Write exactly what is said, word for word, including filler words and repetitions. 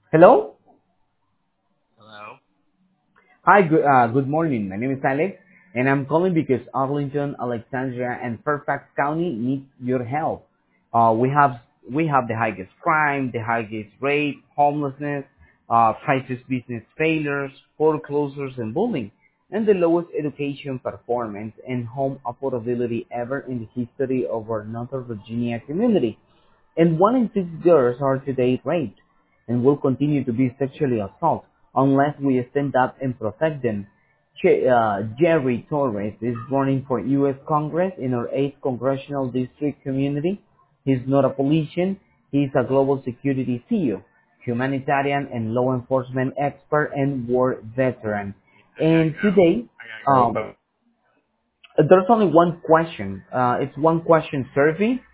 Hello. Hello. Hi. Good, uh, good morning. My name is Alex, and I'm calling because Arlington, Alexandria, and Fairfax County need your help. Uh, we have we have the highest crime, the highest rate, homelessness, uh, crisis business failures, foreclosures, and bullying, and the lowest education performance and home affordability ever in the history of our Northern Virginia community. And one in six girls are today raped and will continue to be sexually assaulted unless we stand up and protect them. Che- uh, Jerry Torres is running for U S Congress in our eighth Congressional District community. He's not a politician. He's a global security C E O, humanitarian and law enforcement expert and war veteran. I gotta And go. today, I gotta go. um, there's only one question. Uh, it's one question survey